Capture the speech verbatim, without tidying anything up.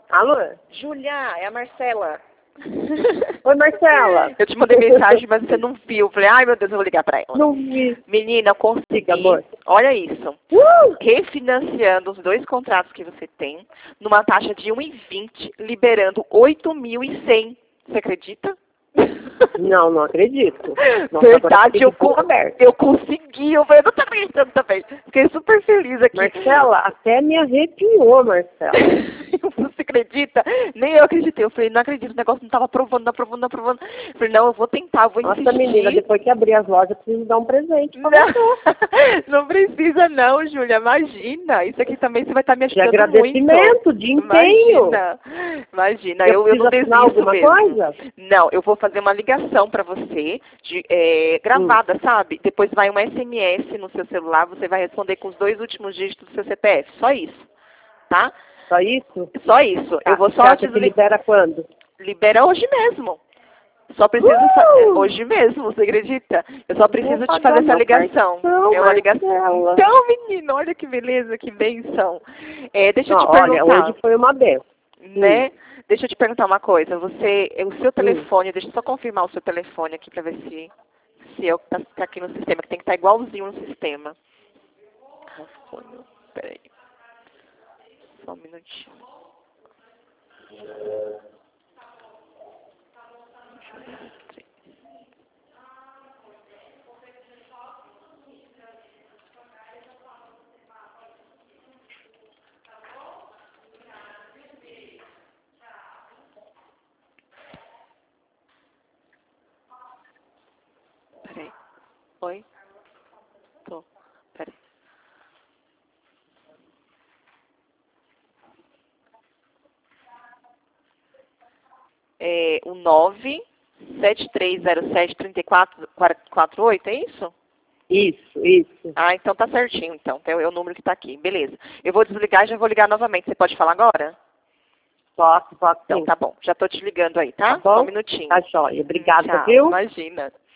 Alô? Júlia, é a Marcela. Oi, Marcela. Eu te mandei mensagem, mas você não viu. Eu falei, ai meu Deus, eu vou ligar pra ela. Não vi. Menina, eu consegui. Amor. Olha isso. Uh! Refinanciando os dois contratos que você tem, numa taxa de um vírgula vinte, liberando oito mil e cem. Você acredita? Não, não acredito. Nossa, Verdade, eu, com... eu consegui. Eu falei, eu não tô acreditando também. Fiquei super feliz aqui. Marcela, até me arrepiou, Marcela. Você acredita? Nem eu acreditei. Eu falei, não acredito, o negócio não tava aprovando, não aprovando, não aprovando. Eu falei, não, eu vou tentar, eu vou Nossa, insistir. menina, depois que abrir as lojas, eu preciso dar um presente pra não, você. não precisa não, Júlia, imagina. Isso aqui também você vai estar me De ajudando agradecimento, muito. de empenho. Imagina, imagina. Eu, Eu, eu não desisto alguma mesmo. Coisa? Não, eu vou fazer uma ligação para você, de, é, gravada, hum. sabe? Depois vai um S M S no seu celular, você vai responder com os dois últimos dígitos do seu C P F. Só isso, tá? Só isso? Só isso. Tá. Eu vou só te desligar. Libera quando? Libera hoje mesmo. Só preciso uh! hoje mesmo, você acredita? Eu só preciso te fazer essa ligação. Cartão, é uma ligação. Marcela. Então, menino, olha que beleza, que benção. É, deixa eu Não, te perguntar. Olha, hoje foi uma benção. Né? Hum. Deixa eu te perguntar uma coisa. Você, o seu telefone, hum. deixa eu só confirmar o seu telefone aqui para ver se se eu tá, tá aqui no sistema, que tem que estar igualzinho no sistema. Peraí. Só um minutinho. Peraí. Oi? Tô. Peraí. É o nove sete três zero sete três quatro quatro oito, é isso? Isso, isso. Ah, então tá certinho, então. É o número que tá aqui. Beleza. Eu vou desligar e já vou ligar novamente. Você pode falar agora? Posso, posso. Então tá bom. Já tô te ligando aí, tá? Tá bom? Só um minutinho. Tá jóia. Obrigada, Tchau. viu? Imagina.